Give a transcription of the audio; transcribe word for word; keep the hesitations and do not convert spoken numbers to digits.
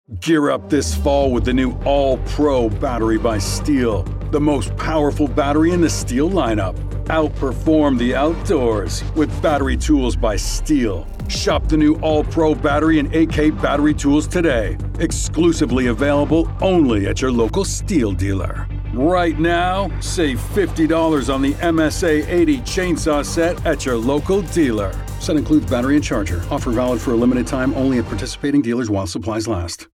Gear up this fall with the new All-Pro battery by STIHL, the most powerful battery in the STIHL lineup. Outperform the outdoors with battery tools by STIHL. Shop the new All-Pro battery and A K battery tools today. Exclusively available only at your local STIHL dealer. Right now, save fifty dollars on the M S A eighty chainsaw set at your local dealer. Set includes battery and charger. Offer valid for a limited time only at participating dealers while supplies last.